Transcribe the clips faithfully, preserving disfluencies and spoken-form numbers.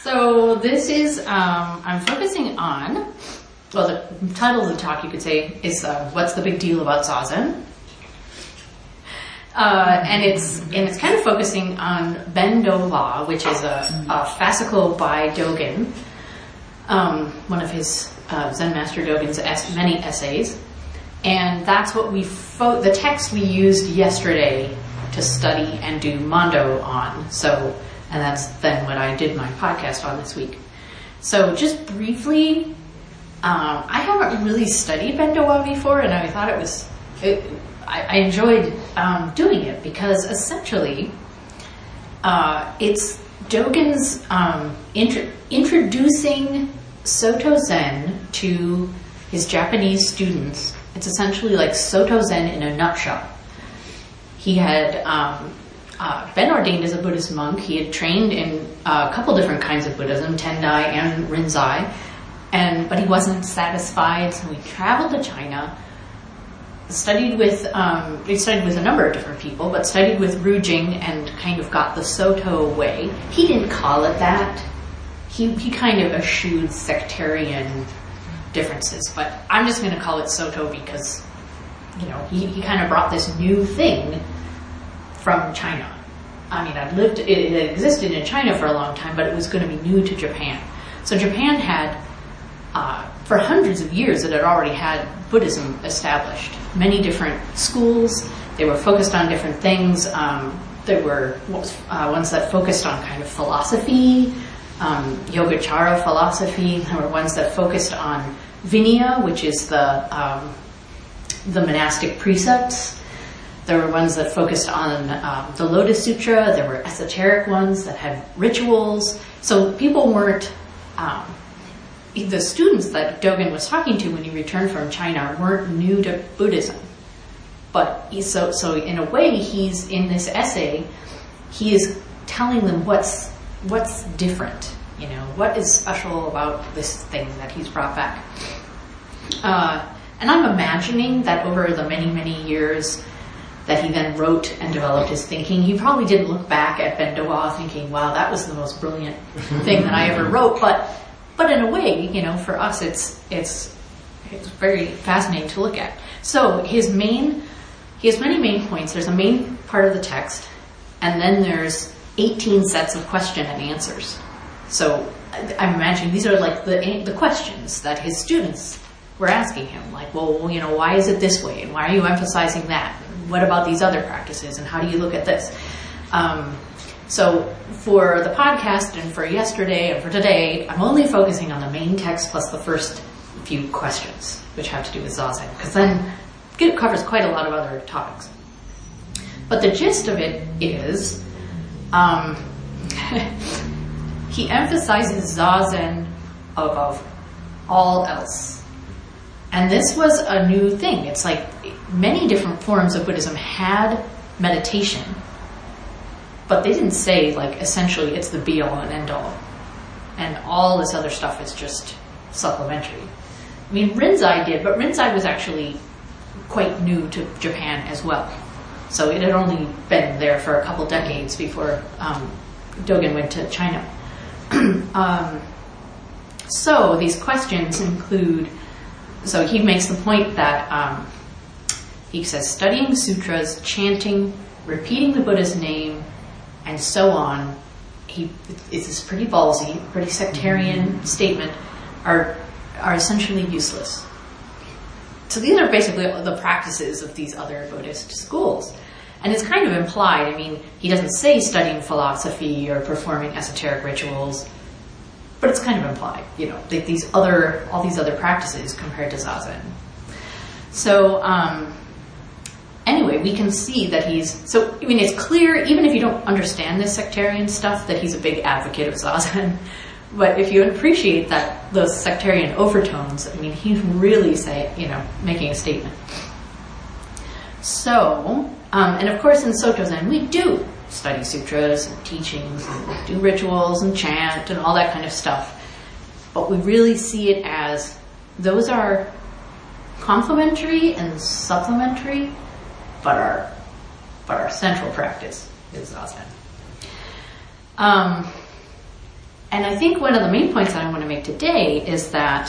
So this is, um, I'm focusing on, well, the title of the talk, you could say, is uh, What's the Big Deal About Zazen? Uh, and it's and it's kind of focusing on Ben Do La, which is a, a fascicle by Dogen, um, one of his uh, Zen Master Dogen's es- many essays. And that's what we, fo- the text we used yesterday to study and do Mondo on. So, and that's then what I did my podcast on this week. So just briefly, um, I haven't really studied Ben Do La before, and I thought it was, it, I, I enjoyed um, doing it because essentially uh, it's Dogen's um, intro- introducing Soto Zen to his Japanese students. It's essentially like Soto Zen in a nutshell. He had um, uh, been ordained as a Buddhist monk. He had trained in uh, a couple different kinds of Buddhism, Tendai and Rinzai, and but he wasn't satisfied, so he traveled to China, studied with um, he studied with a number of different people, but studied with Ru Jing and kind of got the Soto way. He didn't call it that. He he kind of eschewed sectarian differences, but I'm just going to call it Soto because, you know, he, he kind of brought this new thing from China. I mean, I'd lived, it, it existed in China for a long time, but it was going to be new to Japan. So Japan had, uh, for hundreds of years, it had already had Buddhism established. Many different schools, they were focused on different things. Um, there were uh, ones that focused on kind of philosophy, um, Yogacara philosophy. There were ones that focused on Vinaya, which is the um, the monastic precepts. There were ones that focused on um, the Lotus Sutra. There were esoteric ones that had rituals. So people weren't, um, the students that Dogen was talking to when he returned from China weren't new to Buddhism. But he, so, so in a way, he's in this essay, he is telling them what's what's different. You know, what is special about this thing that he's brought back? Uh, and I'm imagining that over the many, many years that he then wrote and developed his thinking, he probably didn't look back at Ben Do La thinking, wow, that was the most brilliant thing that I ever wrote. But but in a way, you know, for us, it's it's it's very fascinating to look at. So his main, he has many main points. There's a main part of the text, and then there's eighteen sets of question and answers. So I'm imagining these are like the the questions that his students were asking him, like, well, you know, why is it this way? And why are you emphasizing that? And what about these other practices? And how do you look at this? Um, so for the podcast and for yesterday and for today, I'm only focusing on the main text plus the first few questions, which have to do with Zazen, because then it covers quite a lot of other topics. But the gist of it is, um, he emphasizes Zazen above all else. And this was a new thing. It's like many different forms of Buddhism had meditation, but they didn't say, like, essentially it's the be-all and end-all. And all this other stuff is just supplementary. I mean, Rinzai did, but Rinzai was actually quite new to Japan as well. So it had only been there for a couple decades before um, Dogen went to China. um, so these questions include, so he makes the point that um, he says studying sutras, chanting, repeating the Buddha's name, and so on, he, it's this pretty ballsy, pretty sectarian mm-hmm. statement, are are essentially useless. So these are basically the practices of these other Buddhist schools. And it's kind of implied. I mean, he doesn't say studying philosophy or performing esoteric rituals, but it's kind of implied, you know, that these other, all these other practices compared to Zazen. So, um, anyway, we can see that he's, so, I mean, it's clear, even if you don't understand this sectarian stuff, that he's a big advocate of Zazen. But if you appreciate that, those sectarian overtones, I mean, he's really say, you know, making a statement. So, um, and of course in Soto Zen, we do study sutras and teachings and do rituals and chant and all that kind of stuff. But we really see it as those are complementary and supplementary, but our, but our central practice is Zazen. Um, and I think one of the main points that I want to make today is that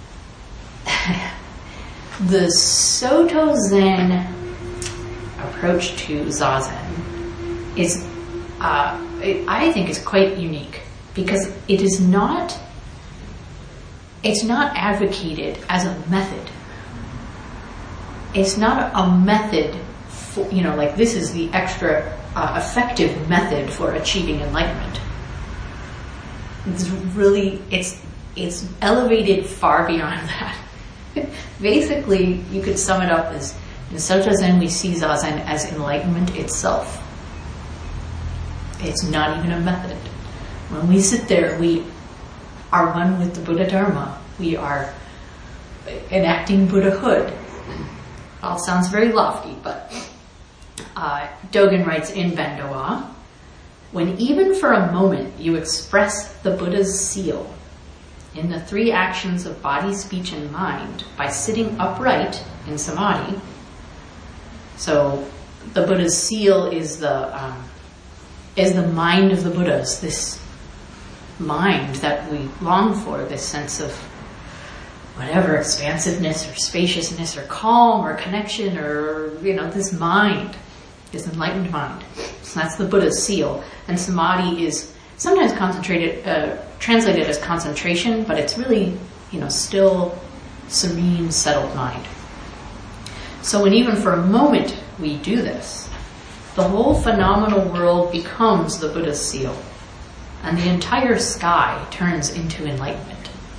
the Soto Zen approach to Zazen is, uh, it, I think, is quite unique because it is not, it's not advocated as a method. It's not a method for, you know, like this is the extra uh, effective method for achieving enlightenment. It's really, it's, it's elevated far beyond that. Basically, you could sum it up as, in Soto Zen, we see Zazen as enlightenment itself. It's not even a method. When we sit there, we are one with the Buddha Dharma. We are enacting Buddhahood. All sounds very lofty, but uh, Dogen writes in Bendowa, when even for a moment you express the Buddha's seal in the three actions of body, speech, and mind by sitting upright in samadhi. So the Buddha's seal is the um, is the mind of the Buddhas, this mind that we long for, this sense of whatever, expansiveness or spaciousness or calm or connection or, you know, this mind, this enlightened mind. So that's the Buddha's seal. And samadhi is sometimes concentrated, uh, translated as concentration, but it's really, you know, still serene, settled mind. So when even for a moment we do this, the whole phenomenal world becomes the Buddha's seal, and the entire sky turns into enlightenment.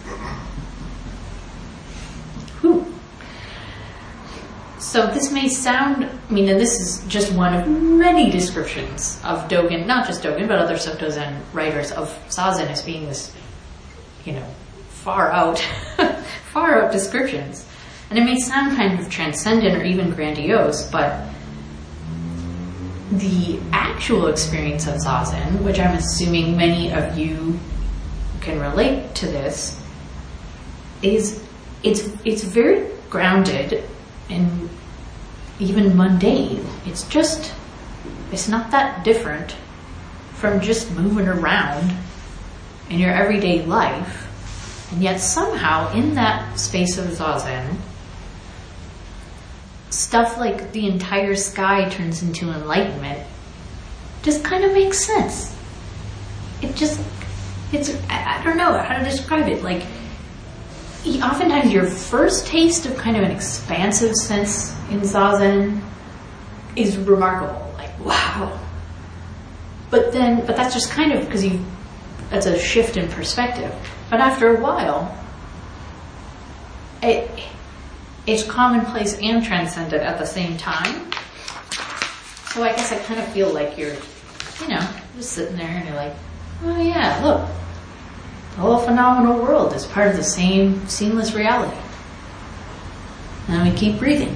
Whew. So this may sound, I mean, and this is just one of many descriptions of Dogen, not just Dogen, but other Soto Zen writers of Zazen as being this, you know, far out, far out descriptions. And it may sound kind of transcendent or even grandiose, but the actual experience of Zazen, which I'm assuming many of you can relate to this, is it's it's very grounded and even mundane. It's just, it's not that different from just moving around in your everyday life. And yet somehow in that space of Zazen, stuff like the entire sky turns into enlightenment just kind of makes sense. It just, it's, I, I don't know how to describe it. Like, oftentimes your first taste of kind of an expansive sense in Zazen is remarkable. Like, wow. But then, but that's just kind of because you, that's a shift in perspective. But after a while, it, it's commonplace and transcendent at the same time. So I guess I kind of feel like you're, you know, just sitting there and you're like, oh yeah, look. The whole phenomenal world is part of the same seamless reality. And then we keep breathing.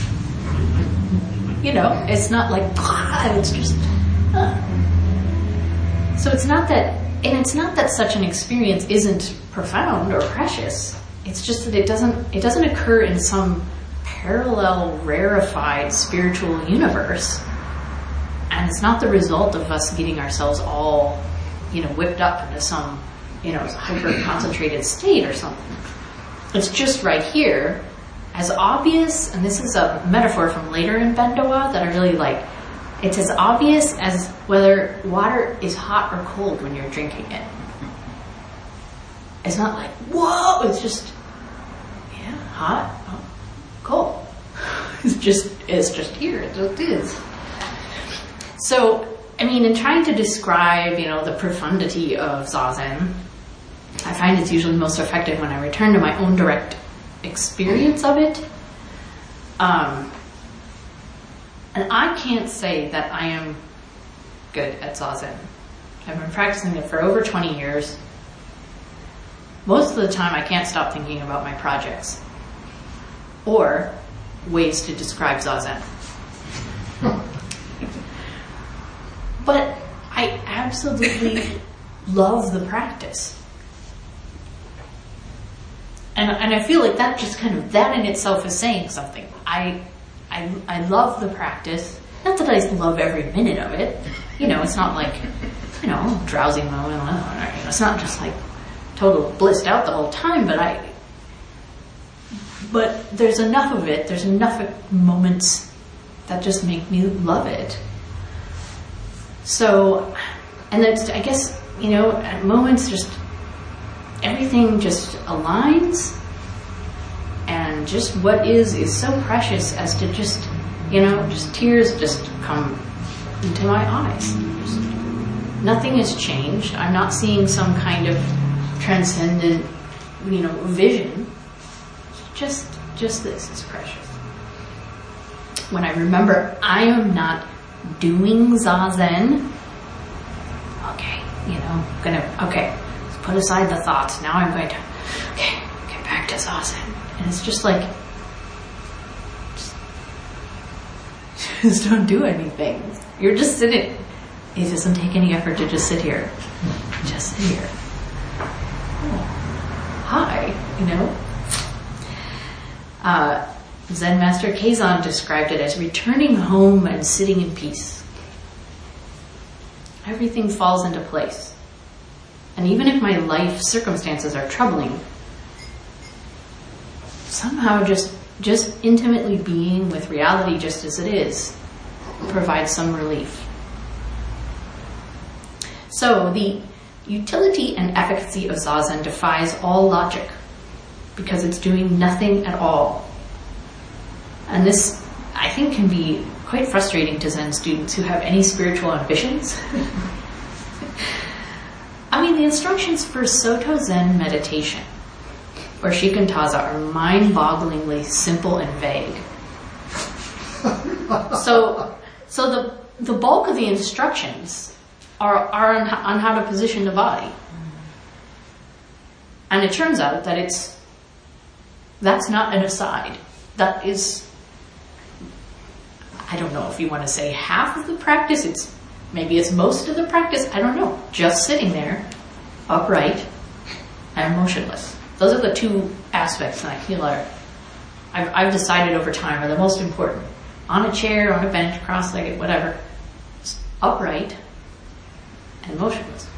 You know, it's not like, it's just, uh. So it's not that, and it's not that such an experience isn't profound or precious. It's just that it doesn't, it doesn't occur in some parallel, rarefied spiritual universe. And it's not the result of us getting ourselves all, you know, whipped up into some, you know, hyper-concentrated state or something. It's just right here, as obvious, and this is a metaphor from later in Bendowa that I really like. It's as obvious as whether water is hot or cold when you're drinking it. It's not like, whoa, it's just, yeah, hot, oh, cold. It's just, it's just here, it just is. So, I mean, in trying to describe, you know, the profundity of Zazen, I find it's usually most effective when I return to my own direct experience of it. Um, and I can't say that I am good at Zazen. I've been practicing it for over twenty years. Most of the time I can't stop thinking about my projects or ways to describe Zazen. But I absolutely love the practice. And, and I feel like that just kind of, that in itself is saying something. I, I, I love the practice. Not that I love every minute of it. You know, it's not like you know, drowsy moment. You know, it's not just like total blissed out the whole time, but I, but there's enough of it, there's enough moments that just make me love it. So, and then I guess, you know, at moments just everything just aligns, and just what is is so precious as to just, you know, just tears just come into my eyes. Just, nothing has changed. I'm not seeing some kind of transcendent, you know, vision. Just, just this is precious. When I remember I am not doing Zazen, okay, you know, I'm gonna, okay, let's put aside the thoughts. Now I'm going to, okay, get back to Zazen. And it's just like, just, just don't do anything. You're just sitting. It doesn't take any effort to just sit here. Just sit here. Oh, hi, you know. Uh, Zen Master Keizan described it as returning home and sitting in peace. Everything falls into place. And even if my life circumstances are troubling, somehow just, just intimately being with reality just as it is provides some relief. So the utility and efficacy of Zazen defies all logic because it's doing nothing at all. And this, I think, can be quite frustrating to Zen students who have any spiritual ambitions. I mean, the instructions for Soto Zen meditation or Shikantaza are mind-bogglingly simple and vague. So, so the the bulk of the instructions are are on, on how to position the body, and it turns out that it's that's not an aside. That is, I don't know if you want to say half of the practice. It's maybe it's most of the practice. I don't know. Just sitting there, upright and motionless. Those are the two aspects that I feel are, I've, I've decided over time, are the most important. On a chair, on a bench, cross-legged, whatever. Just upright and motionless.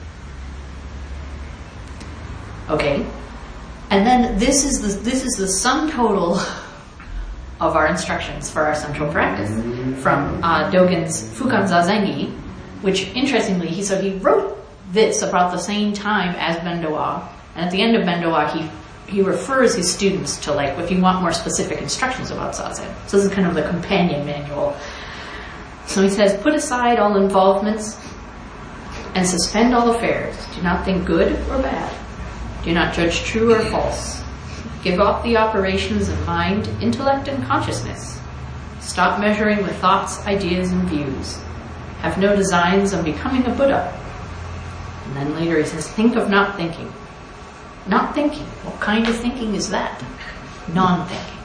Okay. And then this is the this is the sum total of our instructions for our central practice from uh, Dogen's Fukan Zazengi, which interestingly, he so he wrote this about the same time as Bendowa. And at the end of Bendowa, he, he refers his students to, like, if you want more specific instructions about Zazen. So this is kind of the companion manual. So he says, put aside all involvements and suspend all affairs. Do not think good or bad. Do not judge true or false. Give up the operations of mind, intellect, and consciousness. Stop measuring with thoughts, ideas, and views. Have no designs on becoming a Buddha. And then later he says, think of not thinking. Not thinking. What kind of thinking is that? Non-thinking.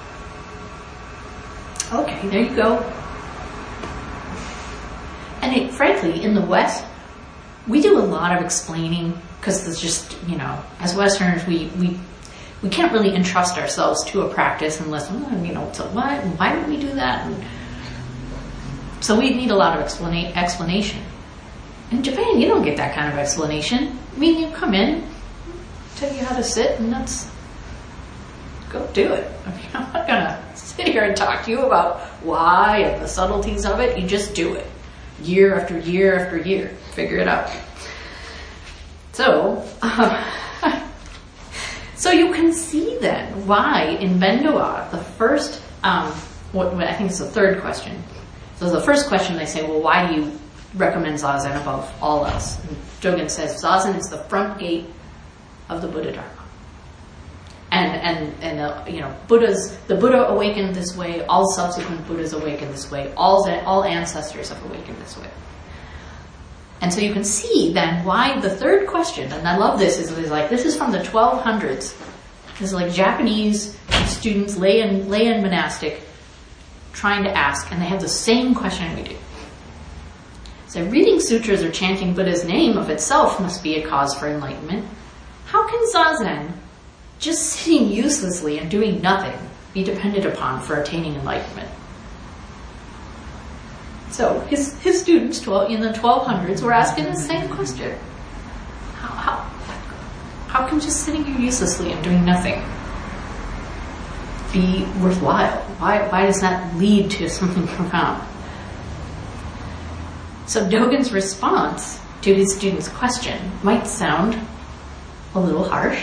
Okay, there you go. And it, frankly, in the West, we do a lot of explaining because there's just, you know, as Westerners, we, we we can't really entrust ourselves to a practice unless, well, you know, so why, why would we do that? And so we need a lot of explana- explanation. In Japan, you don't get that kind of explanation. I mean, you come in, tell you how to sit, and that's, go do it. I mean, I'm not going to sit here and talk to you about why and the subtleties of it. You just do it. Year after year after year. Figure it out. So, uh, so you can see then why in Bendowa, the first, um, what, what I think is the third question. So the first question they say, well, why do you recommend Zazen above all else? And Dogen says, Zazen is the front gate of the Buddha Dharma. And, and, and uh, you know, Buddhas, the Buddha awakened this way, all subsequent Buddhas awakened this way, all, all ancestors have awakened this way. And so you can see then why the third question, and I love this, is, is like, this is from the twelve hundreds. This is like Japanese students, lay and, lay and monastic, trying to ask, and they have the same question we do. So reading sutras or chanting Buddha's name of itself must be a cause for enlightenment. How can Zazen, just sitting uselessly and doing nothing, be depended upon for attaining enlightenment? So his, his students twelve, in the twelve hundreds were asking the same question. How, how, how can just sitting here uselessly and doing nothing be worthwhile? Why, why does that lead to something profound? So Dogen's response to his student's question might sound a little harsh.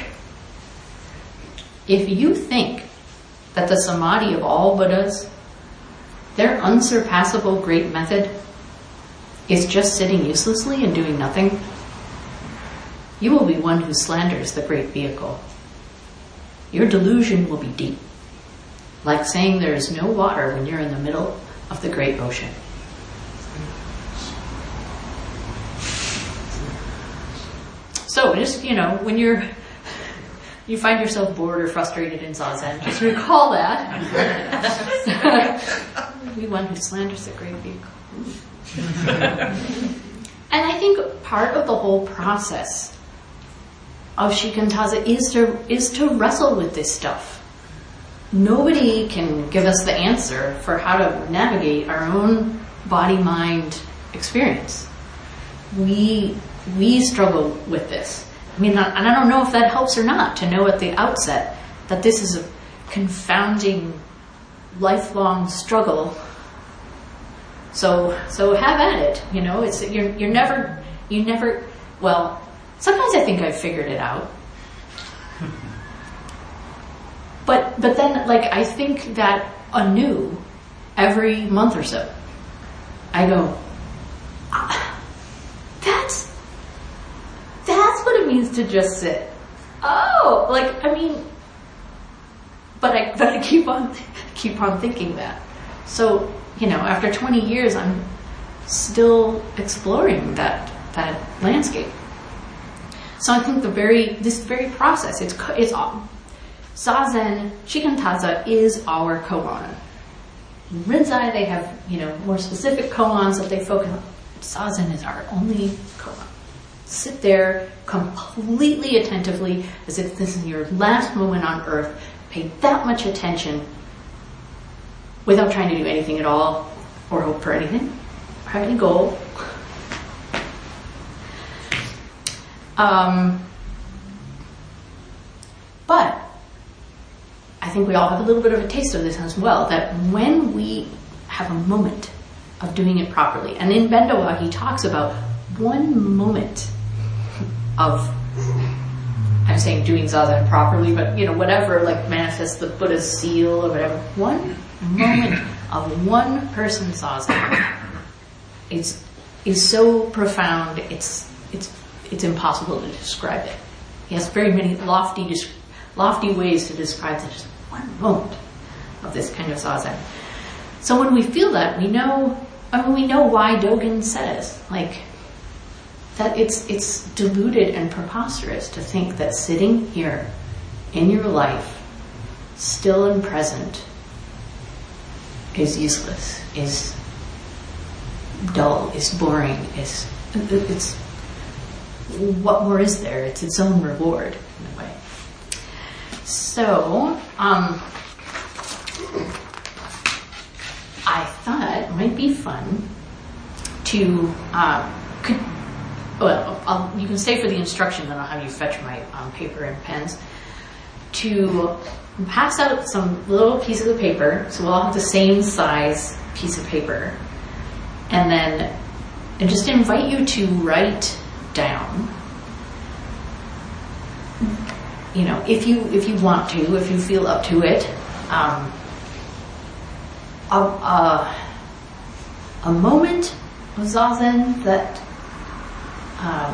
If you think that the samadhi of all Buddhas, their unsurpassable great method, is just sitting uselessly and doing nothing, you will be one who slanders the great vehicle. Your delusion will be deep, like saying there is no water when you're in the middle of the great ocean. So just, you know, when you're, you find yourself bored or frustrated in Zazen, just recall that. Be one who slanders the great vehicle. And I think part of the whole process of Shikantaza is to is to wrestle with this stuff. Nobody can give us the answer for how to navigate our own body-mind experience. We we struggle with this. I mean, and I don't know if that helps or not to know at the outset that this is a confounding, lifelong struggle. So so have at it. You know, it's you're you're never you never well. Sometimes I think I've figured it out. But but then, like, I think that anew every month or so. I go, ah, that's that's what it means to just sit. Oh, like, I mean, but I but I keep on keep on thinking that. So, you know, after twenty years, I'm still exploring that that landscape. So I think the very this very process, it's it's Zazen, Shikantaza is our koan. In Rinzai, they have, you know, more specific koans that they focus on. Zazen is our only koan. Sit there completely attentively, as if this is your last moment on earth. Pay that much attention without trying to do anything at all, or hope for anything, or have any goal. Um, but I think we all have a little bit of a taste of this as well, that when we have a moment of doing it properly, and in Bendowa he talks about one moment of, I'm saying doing Zazen properly, but, you know, whatever, like, manifests the Buddha's seal or whatever, one moment of one person Zazen is, is so profound, it's, it's It's impossible to describe it. He has very many lofty, lofty ways to describe it. Just one moment of this kind of zazen. So when we feel that, we know. I mean, we know why Dogen says, like, that it's it's deluded and preposterous to think that sitting here in your life, still and present, is useless, is dull, is boring, is it's. What more is there? It's its own reward, in a way. So, um, I thought it might be fun to, uh, could, well, I'll, you can stay for the instruction, then I'll have you fetch my um, paper and pens, to pass out some little pieces of paper, so we'll all have the same size piece of paper, and then and just invite you to write down, you know, if you if you want to, if you feel up to it, um, a, a, a moment of zazen that um,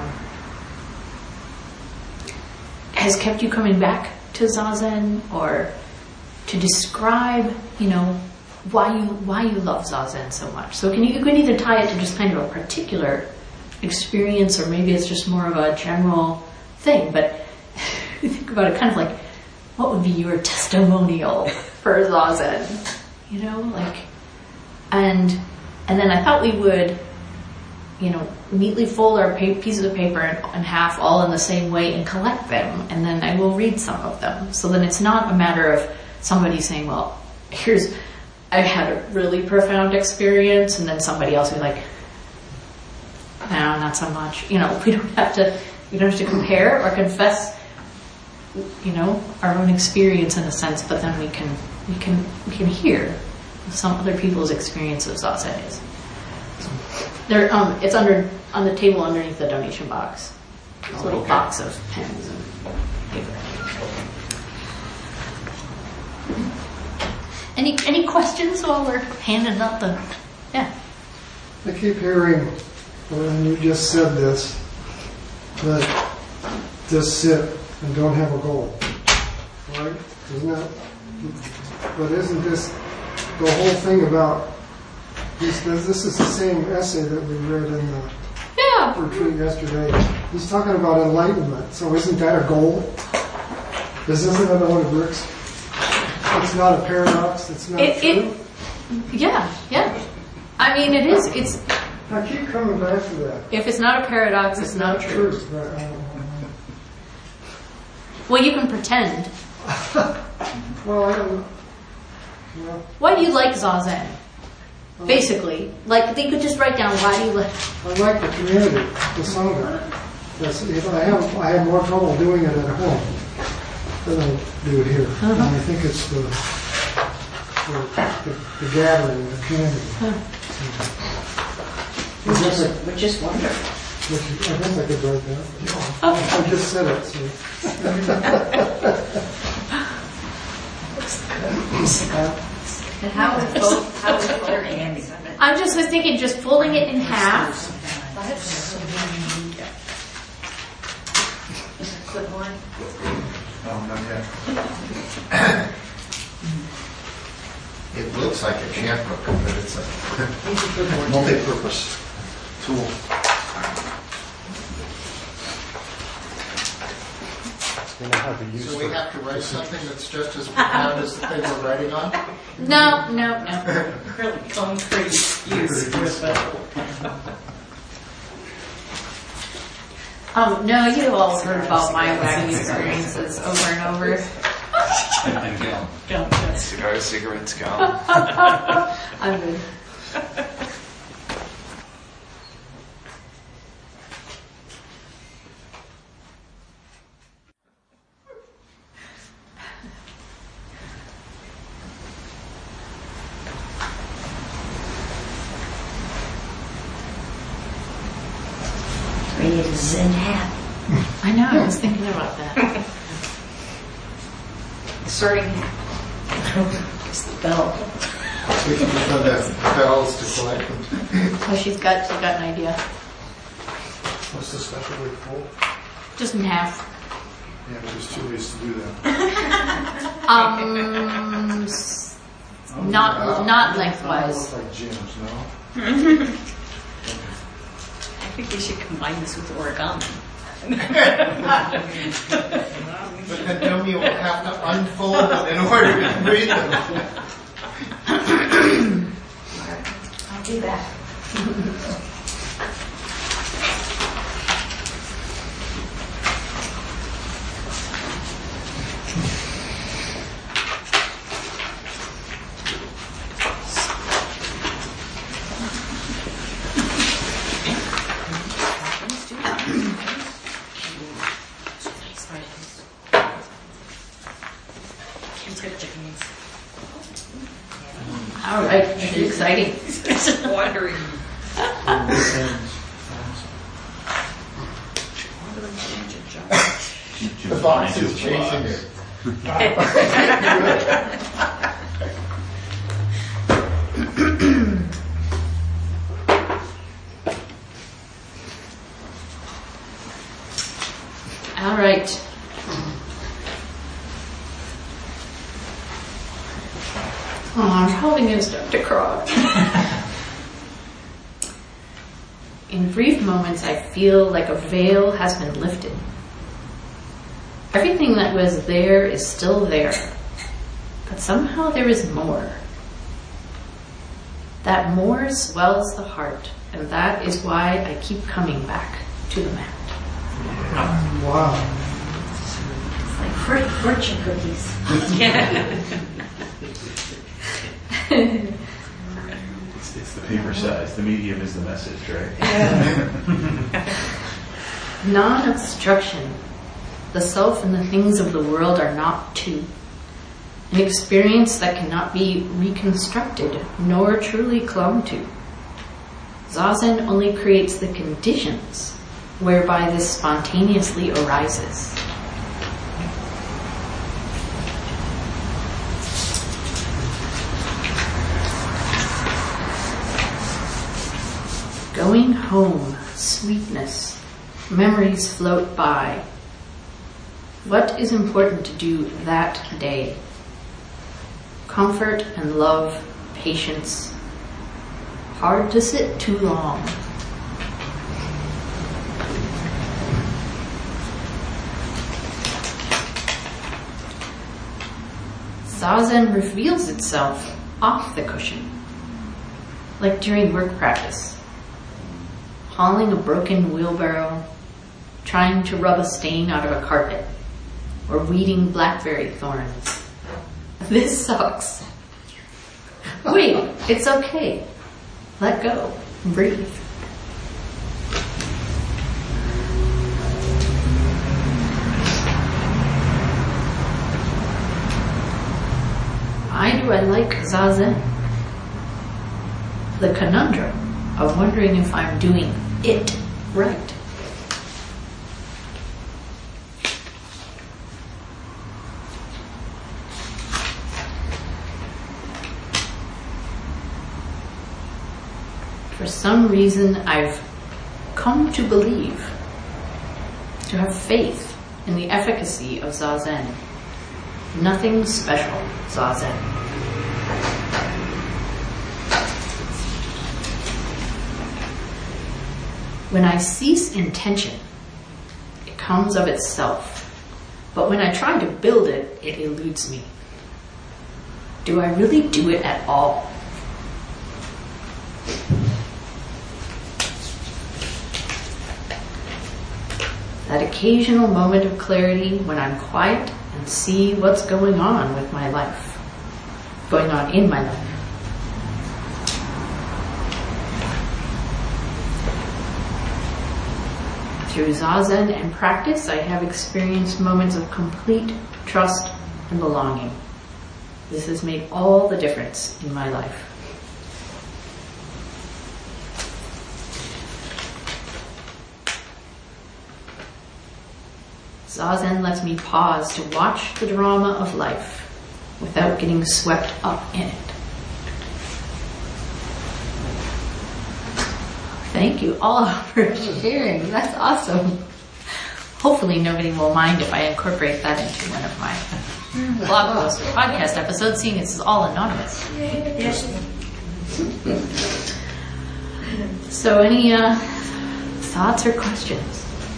has kept you coming back to zazen, or to describe, you know, why you why you love zazen so much. So can you, you can either tie it to just kind of a particular experience, or maybe it's just more of a general thing, but you think about it kind of like, what would be your testimonial for zazen, you know, like, and and then I thought we would, you know, neatly fold our pa- pieces of paper in, in half, all in the same way, and collect them, and then I will read some of them. So then it's not a matter of somebody saying, well, here's I had a really profound experience, and then somebody else would be like, no, not so much. You know, we don't have to, we don't have to compare or confess, you know, our own experience in a sense, but then we can, we can, we can hear some other people's experience of zazen. There, um, it's under on the table underneath the donation box. It's a little okay. box of pens and paper. Any any questions while we're handing out the? Yeah. I keep hearing, and you just said this, that just sit and don't have a goal, right? Isn't that? But isn't this the whole thing about? This, this is the same essay that we read in the Yeah. retreat yesterday. He's talking about enlightenment. So isn't that a goal? This isn't that what it works? It's not a paradox. It's not It, true. it, yeah, yeah. I mean, it is. It's I keep coming back to that. if it's not a paradox, it's, not, true. true. Right, I don't Well, you can pretend. know. Well, I don't know. Well, Why do you like zazen? Basically, like they could just write down why do you like. I like the community, the sangha. That's, if I have I have more trouble doing it at home than I do it here. Uh-huh. And I think it's the the, the, the gathering, the community. Huh. I guess I, Which is wonderful. which, I guess I could write that. I just said it. So. And how is both, how is both Andy? I'm just was thinking, just folding it in half. Is it clipboard? No, not yet. It looks like a chant book, but it's a multi-purpose tool. So we have to write something that's just as profound as the thing we're writing on? No, no, no. Really concrete use for it. Um, no, you've all heard about my wagon experiences over and over. Don't do it. Cigars, cigarettes, go. I'm good. We need a Zen hat. I know, I was thinking about that. Sorting hat. It's the bell. We can put the bells to collect them. Oh, she's got, she's got an idea. What's the special weight for? Just in half. Yeah, but there's two ways to do that. Um, s- not, not lengthwise. Like gyms, no? I think we should combine this with origami. But then Domi will have to unfold them in order to read them. I'll do that. All right, this is exciting. It's wandering. The box is chasing it. All right. Oh, I'm probably going to start to cry. In brief moments, I feel like a veil has been lifted. Everything that was there is still there, but somehow there is more. That more swells the heart, and that is why I keep coming back to the mat. Wow. It's like fortune cookies. It's, it's the paper size. The medium is the message, right? Non-obstruction. The self and the things of the world are not two. An experience that cannot be reconstructed nor truly clung to. Zazen only creates the conditions whereby this spontaneously arises. Going home, sweetness, memories float by. What is important to do that day? Comfort and love, patience. Hard to sit too long. Zazen reveals itself off the cushion, like during work practice, hauling a broken wheelbarrow, trying to rub a stain out of a carpet, or weeding blackberry thorns. This sucks. Wait, it's okay. Let go. Breathe. Why do I like Zazen? The conundrum of wondering if I'm doing it right. For some reason, I've come to believe, to have faith in the efficacy of Zazen. Nothing special, Zazen. When I cease intention, it comes of itself. But when I try to build it, it eludes me. Do I really do it at all? That occasional moment of clarity when I'm quiet and see what's going on with my life, going on in my life. Through Zazen and practice, I have experienced moments of complete trust and belonging. This has made all the difference in my life. Zazen lets me pause to watch the drama of life without getting swept up in it. Thank you all for sharing. That's awesome. Hopefully nobody will mind if I incorporate that into one of my blog posts or podcast episodes, seeing it's all anonymous. Yes. So any uh, thoughts or questions?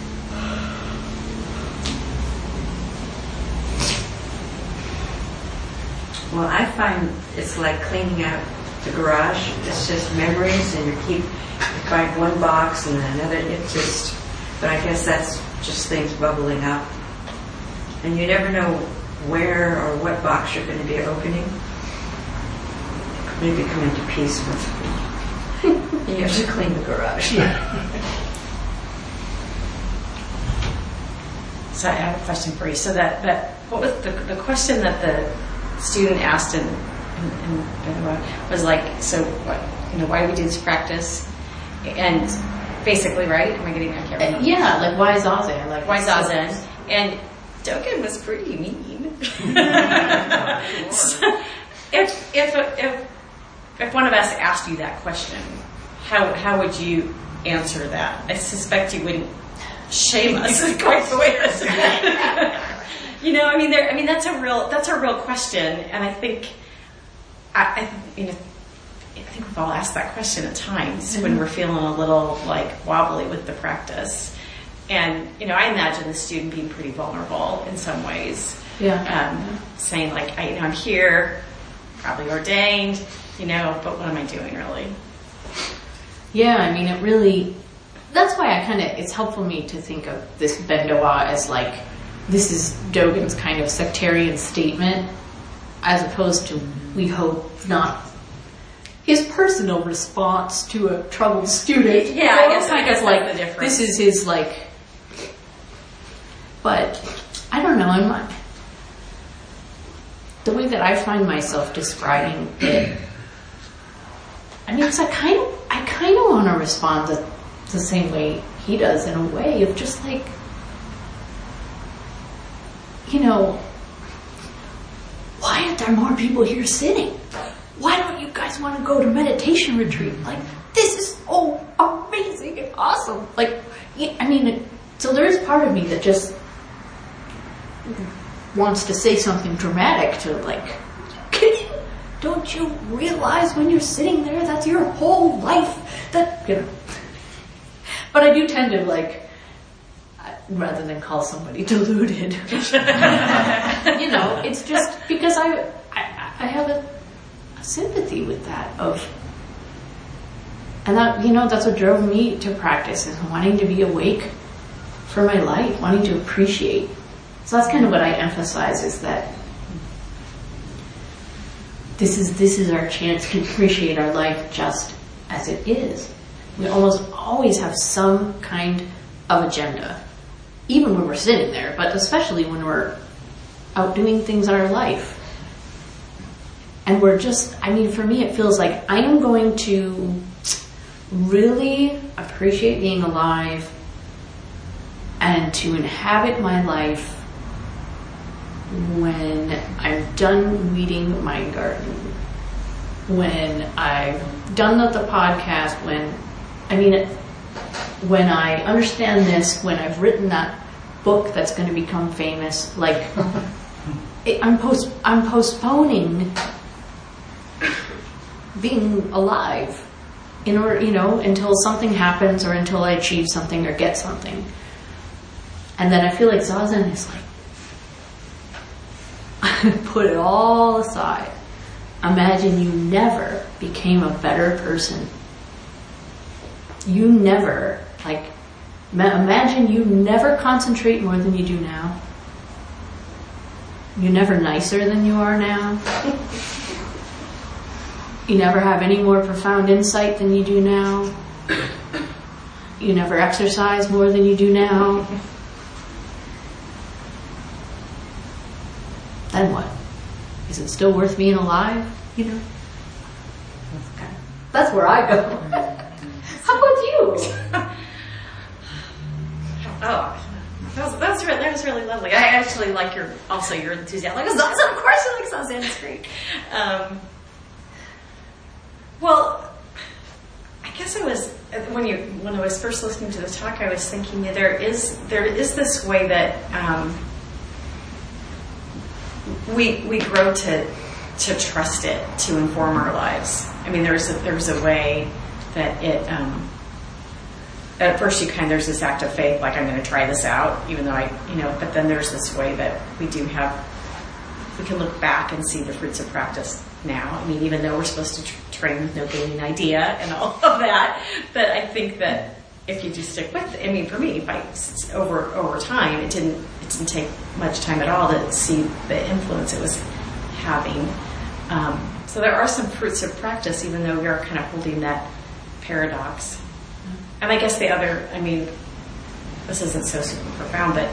Well, I find it's like cleaning out the garage. It's just memories, and you keep you find one box and then another. It just, but I guess that's just things bubbling up, and you never know where or what box you're going to be opening. Maybe come into peace with it. You have to clean the garage. So I have a question for you. So that, that what was the, the question that the student asked in, in, in was like, so what, you know, why do we do this practice? And basically, right? Am I getting that? I can't remember. Yeah, like why Zazen? Like why Zazen? And Dogen was pretty mean. So if if if if one of us asked you that question, how how would you answer that? I suspect you wouldn't shame us quite the way I said it. You know, I mean, there. I mean, that's a real that's a real question, and I think, I, I you know, I think we've all asked that question at times mm-hmm. when we're feeling a little like wobbly with the practice, and you know, I imagine the student being pretty vulnerable in some ways. Yeah. Um, saying like, I, you know, I'm here, probably ordained, you know, but what am I doing really? Yeah, I mean, it really. That's why I kind of. It's helpful me to think of this Bendowa as like. This is Dogen's kind of sectarian statement, as opposed to, we hope, not his personal response to a troubled student. Yeah, I guess, I guess like that's the difference. this is his like. But I don't know. In my the way that I find myself describing it, I mean, it's I kind of I kind of want to respond the, the same way he does, in a way of just like, you know, why aren't there more people here sitting? Why don't you guys want to go to meditation retreat? Like, this is so amazing and awesome. Like, I mean, it, so there is part of me that just wants to say something dramatic to, like, don't you realize when you're sitting there, that's your whole life? That, you know. But I do tend to, like, rather than call somebody deluded, you know, it's just because I, I, I have a, a sympathy with that of, and that, you know, that's what drove me to practice, is wanting to be awake for my life, wanting to appreciate. So that's kind of what I emphasize, is that this is this is our chance to appreciate our life just as it is. We almost always have some kind of agenda, even when we're sitting there, but especially when we're out doing things in our life. And we're just, I mean, for me, it feels like I am going to really appreciate being alive and to inhabit my life when I'm done weeding my garden, when I've done the, the podcast, when, I mean, it, when I understand this, when I've written that book that's going to become famous, like, it, I'm post, I'm postponing being alive in order, you know, until something happens or until I achieve something or get something. And then I feel like Zazen is like, put it all aside. Imagine you never became a better person. You never, like, ma- imagine you never concentrate more than you do now. You're never nicer than you are now. You never have any more profound insight than you do now. You never exercise more than you do now. Then what? Is it still worth being alive? You know? Okay. That's where I go. How about you? Oh, that was, that was really, that was really lovely. I actually like your, also your enthusiasm. Like, Zazen, of course I like Zazen, it's great. Um, well, I guess I was, when you, when I was first listening to the talk, I was thinking that there is, there is this way that, um, we, we grow to, to trust it to inform our lives. I mean, there's a, there's a way that it, um, at first you kind of, there's this act of faith, like, I'm going to try this out, even though I, you know, but then there's this way that we do have, we can look back and see the fruits of practice now. I mean, even though we're supposed to tr- train with no gaining idea and all of that, but I think that if you just stick with it, I mean, for me, if I, over, over time, it didn't, it didn't take much time at all to see the influence it was having. Um, so there are some fruits of practice, even though we are kind of holding that paradox. And I guess the other, I mean, this isn't so super profound, but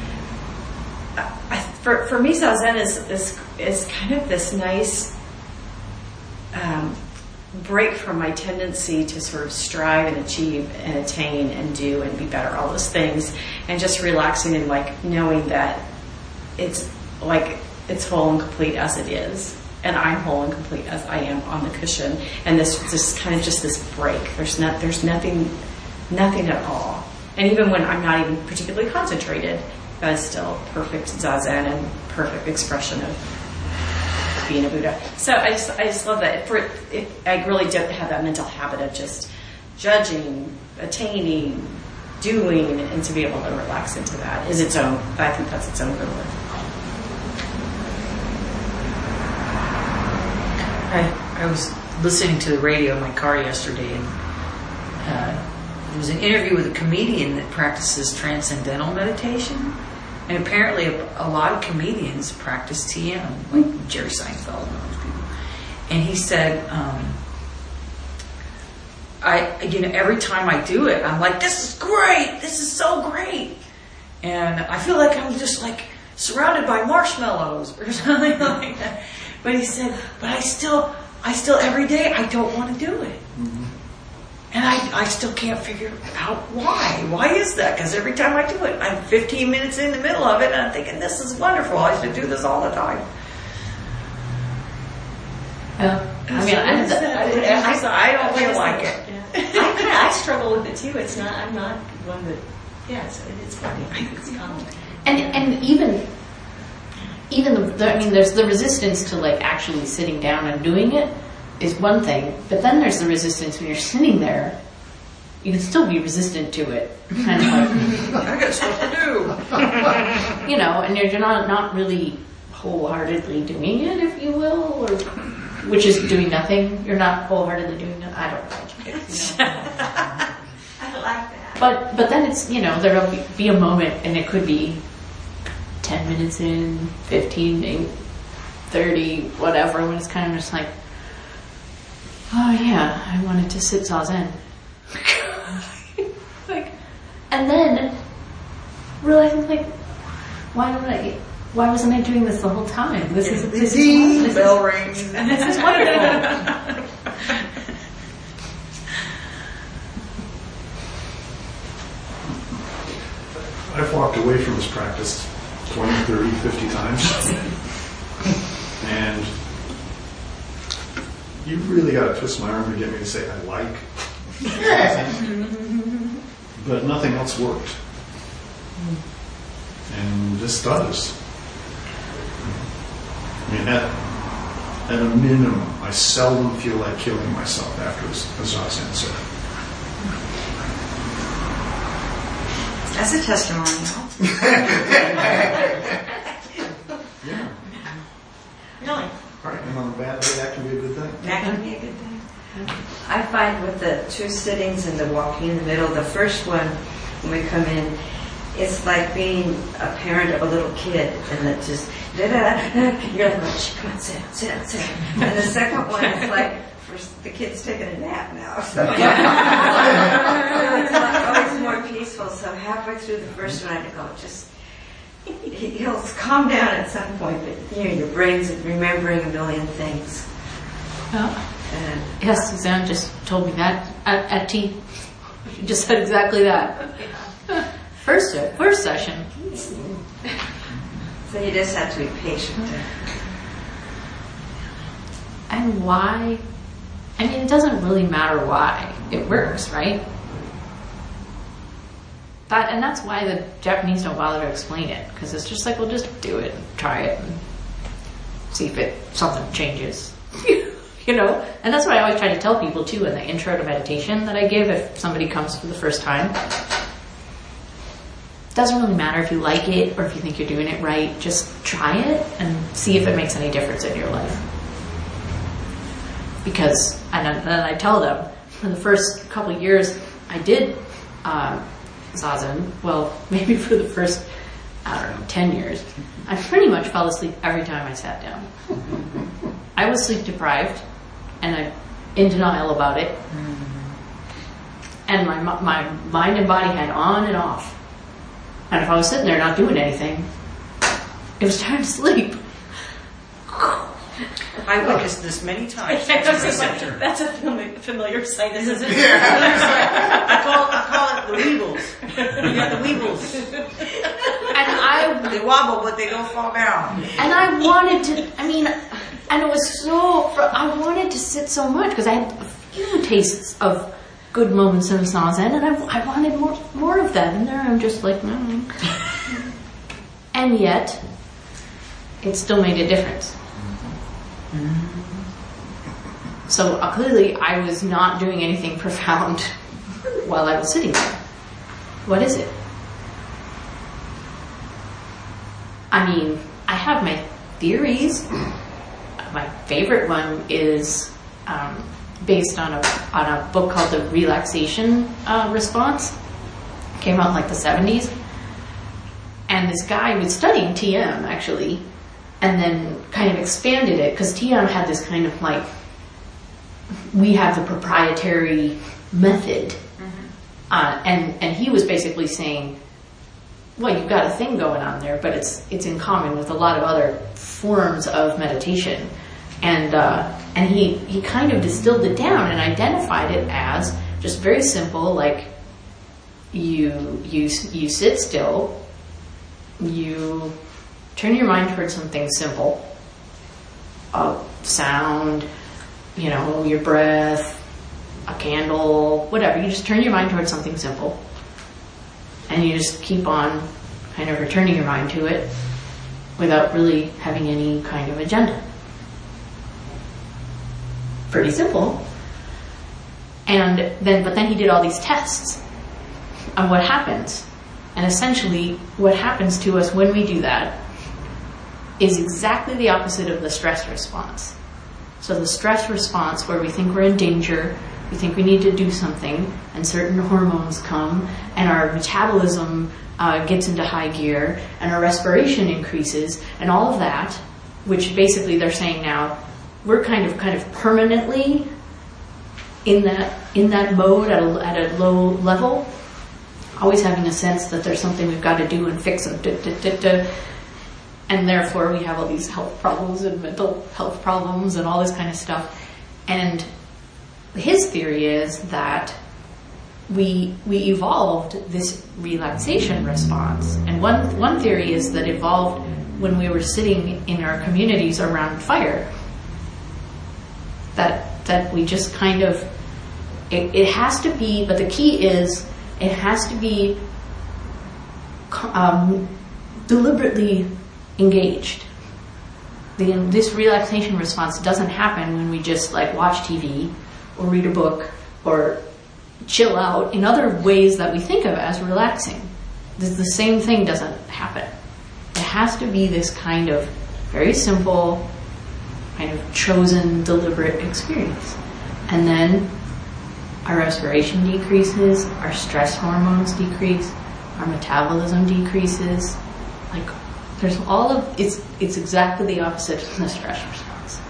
I, for for me, Zazen is is is kind of this nice um, break from my tendency to sort of strive and achieve and attain and do and be better, all those things, and just relaxing and like knowing that it's like it's whole and complete as it is. And I'm whole and complete as I am on the cushion. And this, this kind of just this break. There's not, there's nothing, nothing at all. And even when I'm not even particularly concentrated, that is still perfect Zazen and perfect expression of being a Buddha. So I just, I just love that. For it, it, I really don't have that mental habit of just judging, attaining, doing, and to be able to relax into that is its own. I think that's its own good work. I, I was listening to the radio in my car yesterday, and uh, there was an interview with a comedian that practices transcendental meditation. And apparently a, a lot of comedians practice T M, like Jerry Seinfeld and all those people. And he said um, I, you know, every time I do it, I'm like, this is great. This is so great. And I feel like I'm just like surrounded by marshmallows or something like that. But he said, but I still, I still every day, I don't want to do it. Mm-hmm. And I, I still can't figure out why. Why is that? Because every time I do it, I'm fifteen minutes in the middle of it and I'm thinking, this is wonderful. I should do this all the time. Yeah. I mean, I, I, I, I don't feel like it. Yeah. I, kinda, I struggle with it too. It's not, I'm not one that, yeah, it's, it's funny. It's common. And, and even, even the, the, I mean, there's the resistance to like actually sitting down and doing it is one thing, but then there's the resistance when you're sitting there. You can still be resistant to it, kind of like, I got stuff to do. you know, and you're not not really wholeheartedly doing it, if you will, or which is doing nothing. You're not wholeheartedly doing it. I don't know. You know? I like that. But but then it's, you know, there'll be a moment, and it could be ten minutes in, fifteen, thirty, whatever, when it's kind of just like, oh yeah, I wanted to sit zazen. Like, and then realizing, like, why don't I? Why wasn't I doing this the whole time? This is this Ding, is bell this rings. is, this is wonderful. I've walked away from this practice twenty, thirty, fifty times. And you really got to twist my arm to get me to say I like. But nothing else worked. And this does. I mean, at, at a minimum, I seldom feel like killing myself after a zazen session. That's a testimonial. Yeah. Really? All right, and on a bad day, that can be a good thing. That can be a good thing. I find with the two sittings and the walking in the middle, the first one, when we come in, it's like being a parent of a little kid, and that just, da-da-da, you're like, oh, come on, sit down, sit down, sit down. And the second one is like, first, the kid's taking a nap now, so it's like always more peaceful. So halfway through the first one, I go, just, he'll calm down at some point, but you know, your brain's remembering a million things. Yeah. And Yes, Suzanne just told me that at, at tea. She just said exactly that. First, first session. so you just have to be patient. And why? I mean, it doesn't really matter why. It works, right? That, and that's why the Japanese don't bother to explain it, because it's just like, well, just do it, and try it, and see if it something changes. You know? And that's what I always try to tell people, too, in the intro to meditation that I give if somebody comes for the first time. It doesn't really matter if you like it or if you think you're doing it right. Just try it and see if it makes any difference in your life. Because, and then I tell them, for the first couple of years, I did uh, zazen. Well, maybe for the first, I don't know, ten years. I pretty much fell asleep every time I sat down. I was sleep deprived, and I'm in denial about it. And my my mind and body had on and off. And if I was sitting there not doing anything, it was time to sleep. I witnessed this many times. That's a familiar, familiar sight, isn't it? I call I call it the weebles. You got the weebles. And I They wobble, but they don't fall down. and I wanted to. I mean, and it was so. I wanted to sit so much because I had a few tastes of good moments in zazen, and I, I wanted more more of that. And there, I'm just like, no. And yet, it still made a difference. So uh, clearly, I was not doing anything profound while I was sitting there. What is it? I mean, I have my theories. My favorite one is um, based on a on a book called The Relaxation uh, Response. It came out in like the seventies. And this guy was studying T M, actually, and then kind of expanded it, because T M had this kind of like, we have the proprietary method. Uh, and, and he was basically saying, well, you've got a thing going on there, but it's it's in common with a lot of other forms of meditation. And uh, and he, he kind of distilled it down and identified it as just very simple, like you you you sit still, you turn your mind towards something simple, a sound, you know, your breath, a candle, whatever. You just turn your mind towards something simple. And you just keep on kind of returning your mind to it without really having any kind of agenda. Pretty simple. And then, but then he did all these tests on what happens. And essentially, what happens to us when we do that is exactly the opposite of the stress response. So the stress response, where we think we're in danger, we think we need to do something, and certain hormones come, and our metabolism uh, gets into high gear, and our respiration increases, and all of that, which basically they're saying now, we're kind of kind of permanently in that in that mode at a, at a low level, always having a sense that there's something we've got to do and fix and da, da, da, da. And therefore we have all these health problems and mental health problems and all this kind of stuff. And his theory is that we we evolved this relaxation response. And one one theory is that it evolved when we were sitting in our communities around fire. That that we just kind of, it, it has to be, but the key is it has to be um, deliberately engaged. The, this relaxation response doesn't happen when we just like watch T V or read a book or chill out in other ways that we think of as relaxing. The, the same thing doesn't happen. It has to be this kind of very simple, kind of chosen, deliberate experience. And then our respiration decreases, our stress hormones decrease, our metabolism decreases. Like, there's all of, it's, it's exactly the opposite of the stress response.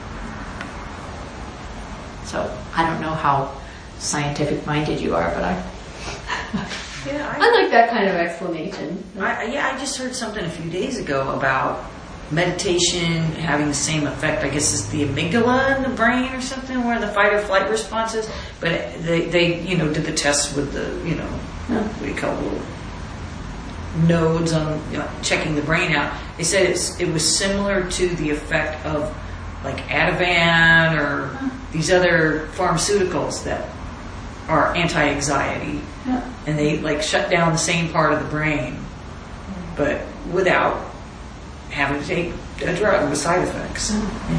So, I don't know how scientific minded you are, but I, Yeah, I, I like that kind of explanation. I, yeah, I just heard something a few days ago about meditation having the same effect, I guess, as the amygdala in the brain or something, where the fight or flight response is. But they, they you know, did the tests with the, you know, what do you call it, little nodes on, you know, checking the brain out. They said it's, it was similar to the effect of like Ativan or these other pharmaceuticals that are anti-anxiety. Yeah. And they like shut down the same part of the brain, but without having to take a drug with side effects. Mm-hmm.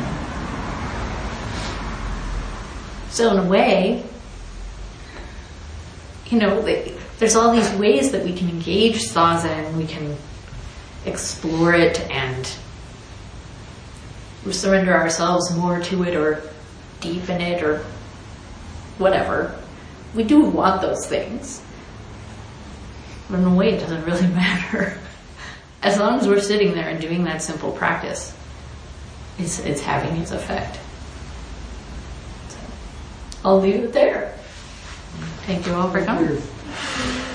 Yeah. So in a way, you know, there's all these ways that we can engage Zazen, we can explore it and surrender ourselves more to it or deepen it or whatever. We do want those things. But in a way, it doesn't really matter. As long as we're sitting there and doing that simple practice, it's, it's having its effect. So, I'll leave it there. Thank you all for coming.